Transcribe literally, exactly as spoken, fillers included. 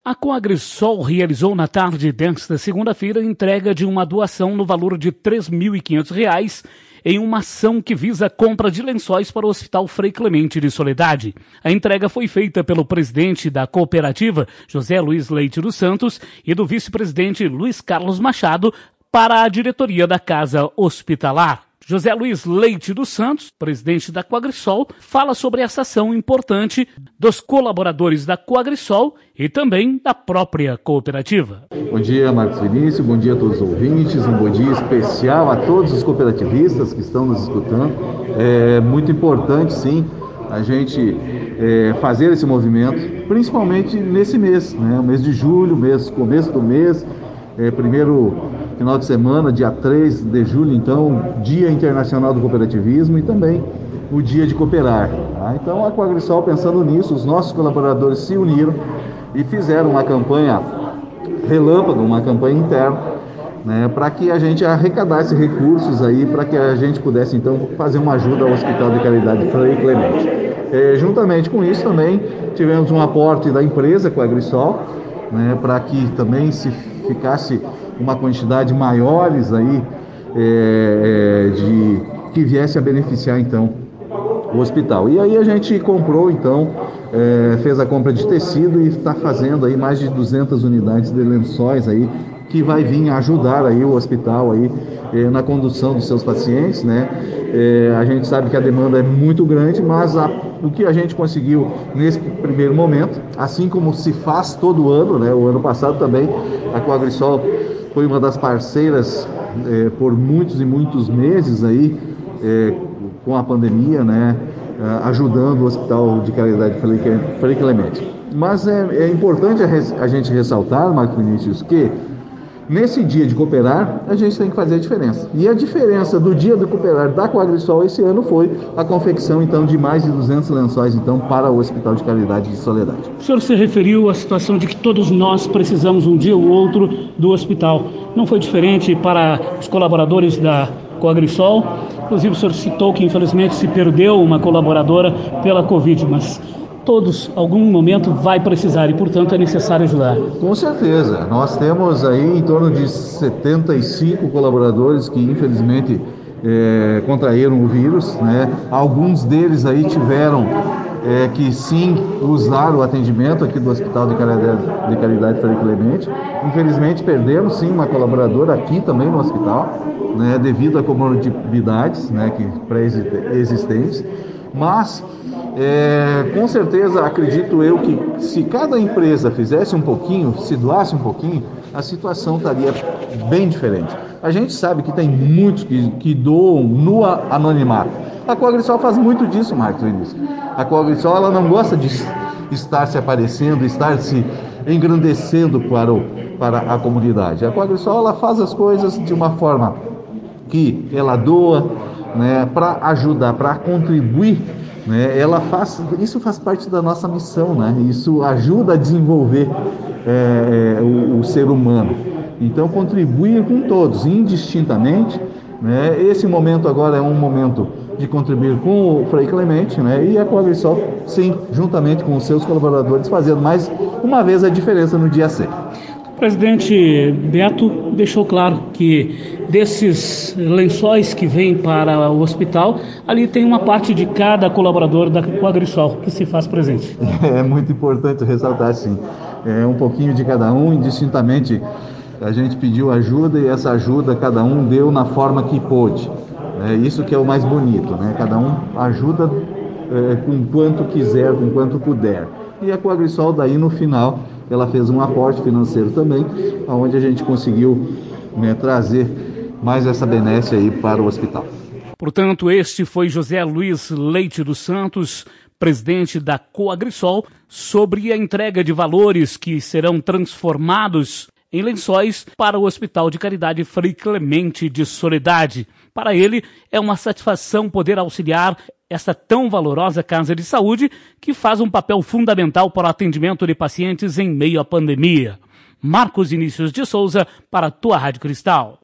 A Coagrisol realizou na tarde desta segunda-feira a entrega de uma doação no valor de três mil e quinhentos reais em uma ação que visa a compra de lençóis para o Hospital Frei Clemente de Soledade. A entrega foi feita pelo presidente da cooperativa, José Luiz Leite dos Santos, e do vice-presidente Luiz Carlos Machado para a diretoria da Casa Hospitalar. José Luiz Leite dos Santos, presidente da Coagrisol, fala sobre essa ação importante dos colaboradores da Coagrisol e também da própria cooperativa. Bom dia, Marcos Vinícius, bom dia a todos os ouvintes, um bom dia especial a todos os cooperativistas que estão nos escutando. É muito importante, sim, a gente é, fazer esse movimento, principalmente nesse mês, né? O mês de julho, mês, começo do mês, é, primeiro final de semana, dia três de julho, então, Dia Internacional do Cooperativismo e também o Dia de Cooperar. Tá? Então, a Coagrisol, pensando nisso, os nossos colaboradores se uniram e fizeram uma campanha relâmpago, uma campanha interna, né, para que a gente arrecadasse recursos aí, para que a gente pudesse, então, fazer uma ajuda ao Hospital de Caridade Frei Clemente. É, juntamente com isso, também tivemos um aporte da empresa Coagrisol, né, para que também se ficasse uma quantidade maiores aí é, é, de que viesse a beneficiar então o hospital. E aí a gente comprou então, é, fez a compra de tecido e está fazendo aí mais de duzentas unidades de lençóis aí que vai vir ajudar aí o hospital aí é, na condução dos seus pacientes, né? É, a gente sabe que a demanda é muito grande, mas a, o que a gente conseguiu nesse primeiro momento, assim como se faz todo ano, né? O ano passado também a Coagrisol foi uma das parceiras é, por muitos e muitos meses aí é, com a pandemia, né? Ajudando o Hospital de Caridade Frei Clemente. Mas é, é importante a, res, a gente ressaltar, Marcos Vinícius, que nesse dia de cooperar, a gente tem que fazer a diferença. E a diferença do dia de cooperar da Coagrisol esse ano foi a confecção, então, de mais de duzentos lençóis, então, para o Hospital de Caridade de Soledade. O senhor se referiu à situação de que todos nós precisamos um dia ou outro do hospital. Não foi diferente para os colaboradores da Coagrisol? Inclusive, o senhor citou que, infelizmente, se perdeu uma colaboradora pela Covid, mas todos, algum momento, vai precisar e, portanto, é necessário ajudar. Com certeza. Nós temos aí em torno de setenta e cinco colaboradores que, infelizmente, é, contraíram o vírus, né? Alguns deles aí tiveram é, que, sim, usar o atendimento aqui do Hospital de Caridade, de Caridade Frei Clemente. Infelizmente, perdemos, sim, uma colaboradora aqui também no hospital, né? Devido a comorbidades, né, que pré-existentes. Mas, é, com certeza, acredito eu que se cada empresa fizesse um pouquinho, se doasse um pouquinho, a situação estaria bem diferente. A gente sabe que tem muitos que, que doam no anonimato. A Coagrisol faz muito disso, Marcos Vinícius. A Coagrisol, ela não gosta de estar se aparecendo, estar se engrandecendo para, o, para a comunidade. A Coagrisol, ela faz as coisas de uma forma que ela doa, né, para ajudar, para contribuir, né, ela faz, isso faz parte da nossa missão, né, isso ajuda a desenvolver é, é, o, o ser humano. Então, contribuir com todos, indistintamente, né, esse momento agora é um momento de contribuir com o Frei Clemente, né, e a Coagrisol, sim, juntamente com os seus colaboradores, fazendo mais uma vez a diferença no dia C. O presidente Beto deixou claro que desses lençóis que vêm para o hospital, ali tem uma parte de cada colaborador da Coagrisol que se faz presente. É muito importante ressaltar, sim. É um pouquinho de cada um, indistintamente. A gente pediu ajuda e essa ajuda cada um deu na forma que pôde. É isso que é o mais bonito, né? Cada um ajuda é, com quanto quiser, com quanto puder. E a Coagrisol, daí no final, ela fez um aporte financeiro também, onde a gente conseguiu, né, trazer mais essa benesse aí para o hospital. Portanto, este foi José Luiz Leite dos Santos, presidente da Coagrisol, sobre a entrega de valores que serão transformados em lençóis para o Hospital de Caridade Frei Clemente de Soledade. Para ele, é uma satisfação poder auxiliar essa tão valorosa casa de saúde que faz um papel fundamental para o atendimento de pacientes em meio à pandemia. Marcos Vinícius de Souza, para a tua Rádio Cristal.